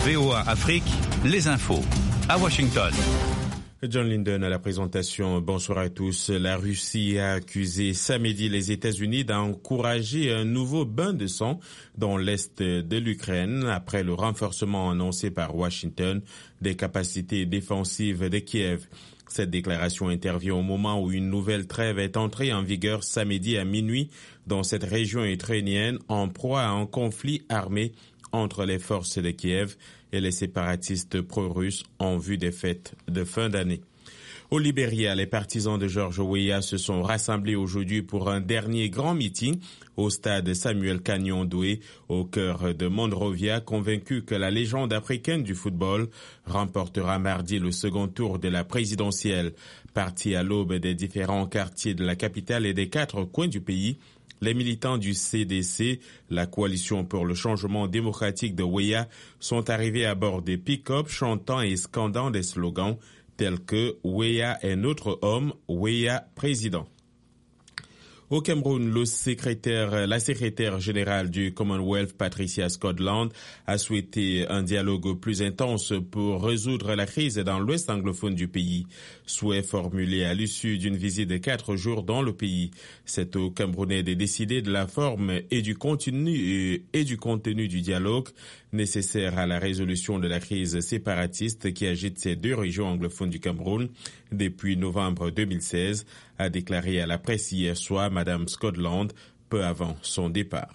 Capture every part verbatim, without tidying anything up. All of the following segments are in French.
V O A Afrique, les infos. À Washington. John Linden à la présentation. Bonsoir à tous. La Russie a accusé samedi les États-Unis d'encourager un nouveau bain de sang dans l'est de l'Ukraine après le renforcement annoncé par Washington des capacités défensives de Kiev. Cette déclaration intervient au moment où une nouvelle trêve est entrée en vigueur samedi à minuit dans cette région ukrainienne en proie à un conflit armé entre les forces de Kiev et les séparatistes pro-russes en vue des fêtes de fin d'année. Au Libéria, les partisans de George Weah se sont rassemblés aujourd'hui pour un dernier grand meeting au stade Samuel Canyon Doué, au cœur de Monrovia, convaincus que la légende africaine du football remportera mardi le second tour de la présidentielle. Partis à l'aube des différents quartiers de la capitale et des quatre coins du pays, les militants du C D C, la coalition pour le changement démocratique de Weah, sont arrivés à bord des pick-up chantant et scandant des slogans tels que « Weah est notre homme, Weah président ». Au Cameroun, le secrétaire, la secrétaire générale du Commonwealth, Patricia Scotland, a souhaité un dialogue plus intense pour résoudre la crise dans l'ouest anglophone du pays. Souhait formulé à l'issue d'une visite de quatre jours dans le pays. C'est aux Camerounais de décider de la forme et du contenu et du contenu du dialogue nécessaire à la résolution de la crise séparatiste qui agite ces deux régions anglophones du Cameroun depuis novembre deux mille seize, a déclaré à la presse hier soir Madame Scotland, peu avant son départ.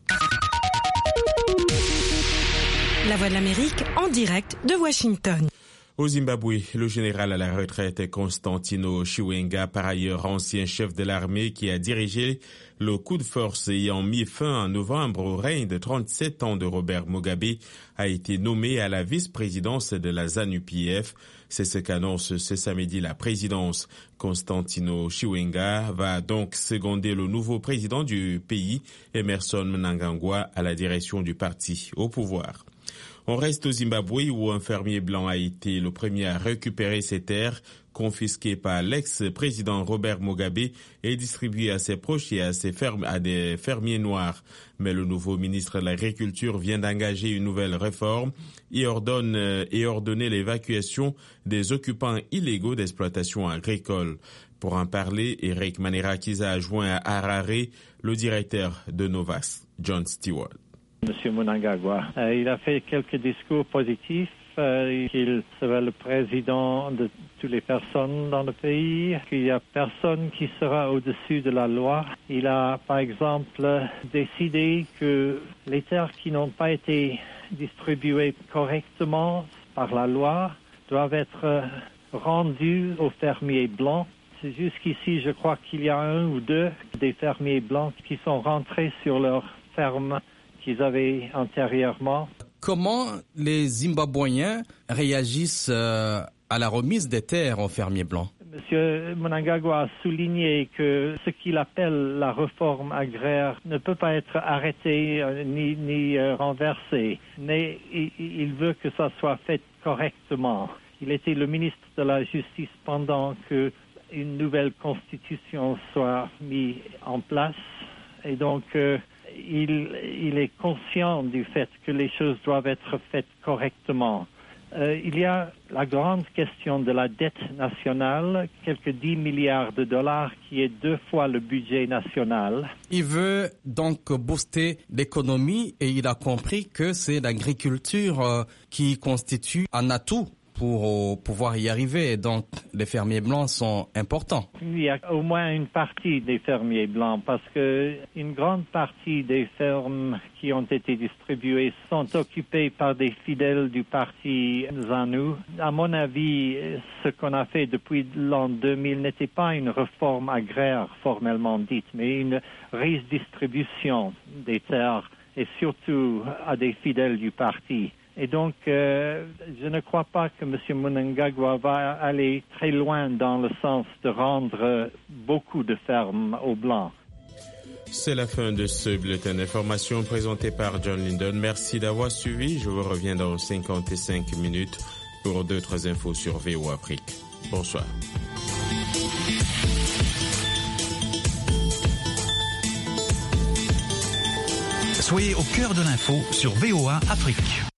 La Voix de l'Amérique en direct de Washington. Au Zimbabwe, le général à la retraite Constantino Chiwenga, par ailleurs ancien chef de l'armée qui a dirigé le coup de force ayant mis fin en novembre au règne de trente-sept ans de Robert Mugabe, a été nommé à la vice-présidence de la ZANU P F. C'est ce qu'annonce ce samedi la présidence. Constantino Chiwenga va donc seconder le nouveau président du pays, Emmerson Mnangagwa, à la direction du parti au pouvoir. On reste au Zimbabwe où un fermier blanc a été le premier à récupérer ses terres confisquées par l'ex-président Robert Mugabe et distribuées à ses proches et à, ses fermes, à des fermiers noirs. Mais le nouveau ministre de l'Agriculture vient d'engager une nouvelle réforme et ordonne euh, et ordonner l'évacuation des occupants illégaux d'exploitation agricole. Pour en parler, Eric Manirakiza a joint à Harare le directeur de Novas, John Stewart. Monsieur Mnangagwa, euh, il a fait quelques discours positifs, euh, qu'il sera le président de toutes les personnes dans le pays, qu'il n'y a personne qui sera au-dessus de la loi. Il a, par exemple, décidé que les terres qui n'ont pas été distribuées correctement par la loi doivent être rendues aux fermiers blancs. C'est jusqu'ici, je crois qu'il y a un ou deux des fermiers blancs qui sont rentrés sur leur ferme qu'ils avaient antérieurement. Comment les Zimbabwéens réagissent euh, à la remise des terres aux fermiers blancs? Monsieur Mnangagwa a souligné que ce qu'il appelle la réforme agraire ne peut pas être arrêté euh, ni, ni euh, renversé, mais il, il veut que ça soit fait correctement. Il était le ministre de la Justice pendant que une nouvelle constitution soit mise en place et donc euh, Il, il est conscient du fait que les choses doivent être faites correctement. Euh, il y a la grande question de la dette nationale, quelques dix milliards de dollars, qui est deux fois le budget national. Il veut donc booster l'économie et il a compris que c'est l'agriculture euh, qui constitue un atout pour pouvoir y arriver. Donc, les fermiers blancs sont importants. Il y a au moins une partie des fermiers blancs parce que une grande partie des fermes qui ont été distribuées sont occupées par des fidèles du parti ZANU. À mon avis, ce qu'on a fait depuis l'an deux mille n'était pas une réforme agraire formellement dite, mais une redistribution des terres et surtout à des fidèles du parti. Et donc, euh, je ne crois pas que M. Mnangagwa va aller très loin dans le sens de rendre beaucoup de fermes aux Blancs. C'est la fin de ce bulletin d'information présenté par John Linden. Merci d'avoir suivi. Je vous reviens dans cinquante-cinq minutes pour d'autres infos sur V O A Afrique. Bonsoir. Soyez au cœur de l'info sur V O A Afrique.